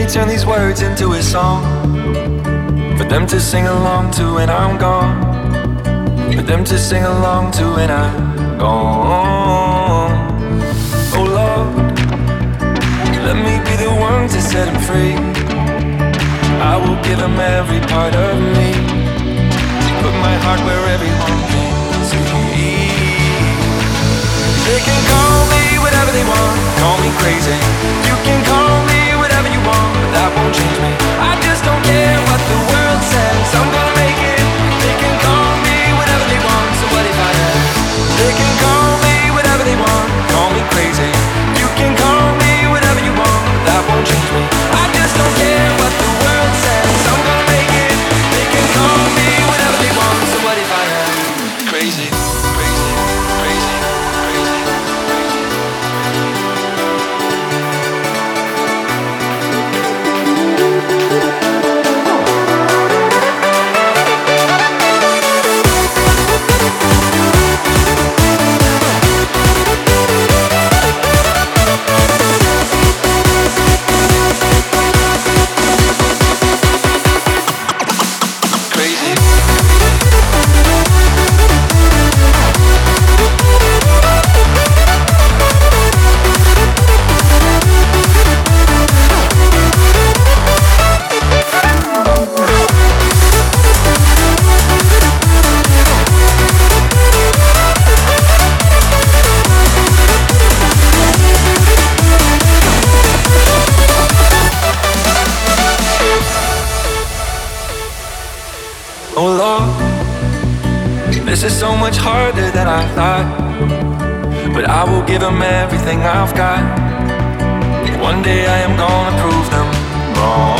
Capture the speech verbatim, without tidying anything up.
turn these words into a song for them to sing along to when I'm gone, for them to sing along to when I'm gone. Oh Lord, let me be the one to set him free. I will give him every part of me, put my heart where everyone can see. They can call me whatever they want, call me crazy. You can call me whatever you want, but that won't change me. I just don't care what the world says, I'm gonna make it. They can call me whatever they want, so what if I am? They can call me whatever they want, call me crazy. You can call me whatever you want, but that won't change me. I just don't care what the world says, I'm gonna make it. They can call me whatever they want, so what if I am crazy, crazy, crazy, crazy. Oh Lord, this is so much harder than I thought, but I will give them everything I've got. One day I am gonna prove them wrong.